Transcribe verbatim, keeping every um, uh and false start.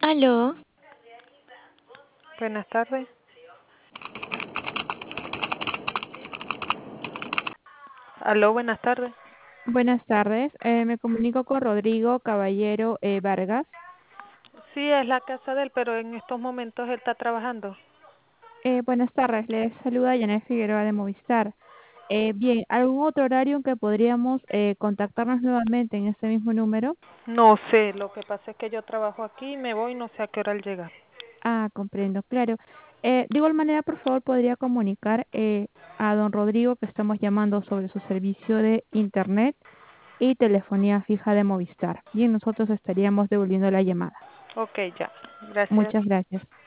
Aló, Buenas tardes. Aló, buenas tardes. Buenas tardes, eh, me comunico con Rodrigo Caballero eh, Vargas. Sí, es la casa de él, pero en estos momentos él está trabajando. Eh, buenas tardes, les saluda Janet Figueroa de Movistar. Eh, bien, ¿algún otro horario en que podríamos eh, contactarnos nuevamente en este mismo número? No sé, lo que pasa es que yo trabajo aquí y me voy, no sé a qué hora él llega. Ah, comprendo, claro. Eh, de igual manera, por favor, podría comunicar eh, a don Rodrigo que estamos llamando sobre su servicio de Internet y telefonía fija de Movistar. Bien, nosotros estaríamos devolviendo la llamada. Ok, ya. Gracias. Muchas gracias.